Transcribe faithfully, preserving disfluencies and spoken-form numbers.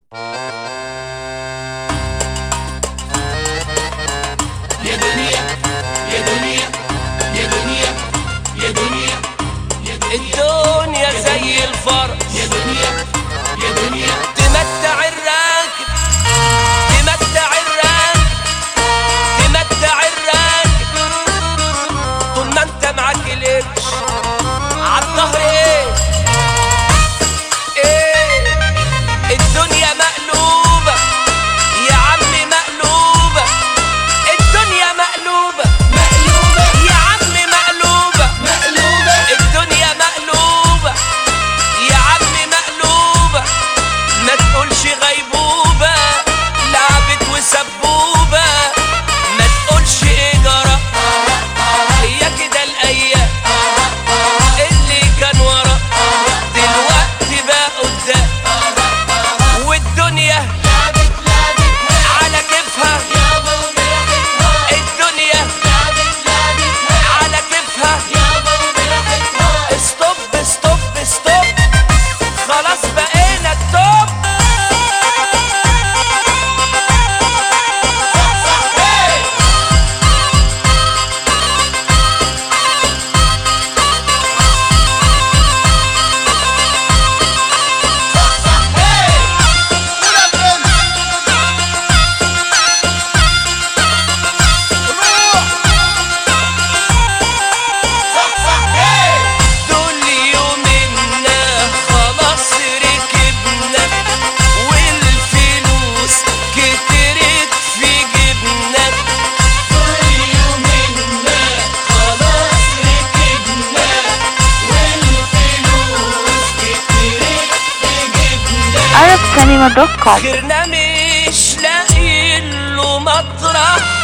يا دنيا يا دنيا يا دنيا يا دنيا الدنيا زي الفرس يا دنيا يا دنيا تمتع الراكب تمتع الراكب تمتع الراكب طول ما انت معاك القرش عالظهر. ايه ايه الدنيا مقلوبة يا عمي مقلوبة، الدنيا مقلوبة مقلوبة يا عمي مقلوبة، مقلوبة الدنيا مقلوبة يا عمي مقلوبة. ما تقولش غيبوبة لعبت وسبوبة، ما تقولش ايه جرى هي كده الايام اللي كان ورا دلوقتي بقى قدام، والدنيا لعبت لعبت على كيفها، يابا وبراحتها الدنيا لعبت لعبت على كيفها. يابا وبراحتها ستوب ستوب ستوب خلاص بقينا التوب. دول يومنا خلاص ركبنا والفلوس كترت في جبنا. كل يومنا خلاص ركبنا والفلوس كترت في جبنا. arab cinema dot com. غيرنا مش لاقي له مطرح